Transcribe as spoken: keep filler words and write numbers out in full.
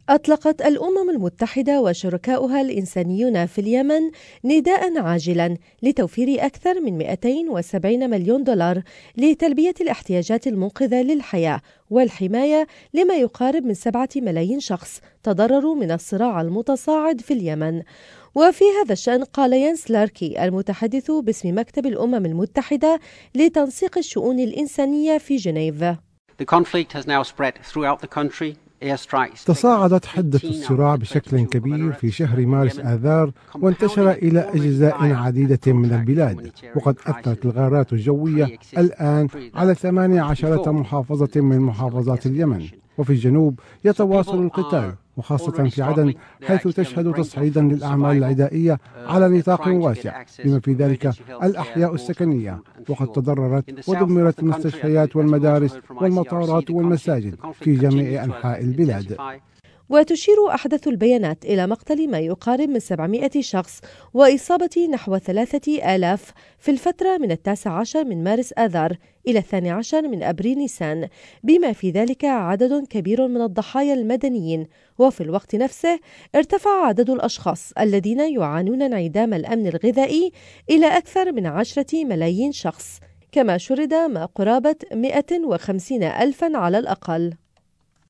أطلقت الأمم المتحدة وشركاؤها الإنسانيون في اليمن نداءً عاجلاً لتوفير أكثر من مئتين وسبعين مليون دولار لتلبية الاحتياجات المنقذة للحياة والحماية لما يقارب من سبعة ملايين شخص تضرروا من الصراع المتصاعد في اليمن. وفي هذا الشأن قال يانس لاركي المتحدث باسم مكتب الأمم المتحدة لتنسيق الشؤون الإنسانية في جنيف: تصاعدت حدة الصراع بشكل كبير في شهر مارس آذار وانتشر إلى أجزاء عديدة من البلاد، وقد أثرت الغارات الجوية الآن على ثمانية عشرة محافظة من محافظات اليمن. وفي الجنوب يتواصل القتال، وخاصة في عدن حيث تشهد تصعيدا للأعمال العدائية على نطاق واسع بما في ذلك الأحياء السكنية، وقد تضررت ودمرت المستشفيات والمدارس والمطارات والمساجد في جميع أنحاء البلاد. وتشير أحدث البيانات إلى مقتل ما يقارب من سبعمائة شخص وإصابة نحو ثلاثة آلاف في الفترة من التاسع عشر من مارس آذار إلى الثاني عشر من أبريل نيسان، بما في ذلك عدد كبير من الضحايا المدنيين. وفي الوقت نفسه ارتفع عدد الأشخاص الذين يعانون انعدام الأمن الغذائي إلى أكثر من عشرة ملايين شخص، كما شرد ما قرابة مئة وخمسين ألفا على الأقل.